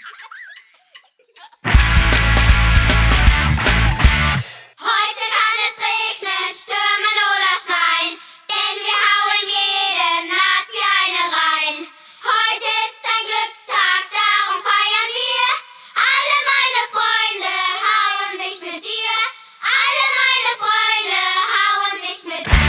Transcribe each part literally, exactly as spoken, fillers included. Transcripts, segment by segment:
Heute kann es regnen, stürmen oder schneien, denn wir hauen jeden Nazi eine rein. Heute ist ein Glückstag, darum feiern wir. Alle meine Freunde hauen sich mit dir. Alle meine Freunde hauen sich mit dir.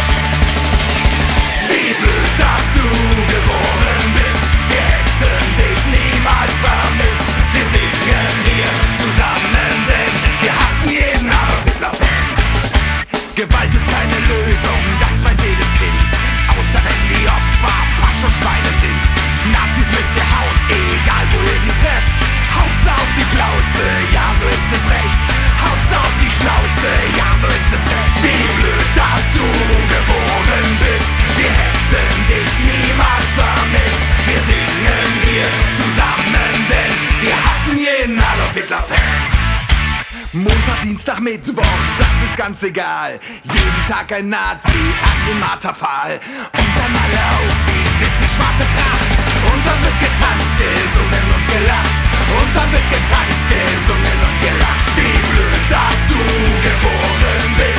Wie blöd, dass du geboren bist. Wir hätten dich niemals vermisst. Wir singen hier zusammen, denn wir hassen jeden Adolf Hitler-Fan. Gewalt ist keine Lösung, das weiß jedes Kind. Außer wenn die Opfer Faschoschweine sind. Nazis müsst ihr hauen, egal wo ihr sie trefft. Haut's auf die Plauze, ja so ist es recht. Haut's auf die Schnauze, ja so ist es recht. Wie blöd, dass du geboren bist. Wir hätten dich niemals vermisst. Wir singen hier zusammen, denn wir hassen jeden Adolf Hitler-Fan. Montag, Dienstag, Mittwoch, das ist ganz egal. Jeden Tag ein Nazi an den Marterpfahl. Und dann alle auf ihn, bis die Schwarte kracht. Und dann wird getanzt, gesungen und gelacht. Und dann wird getanzt, gesungen und gelacht. Wie blöd, dass du geboren bist.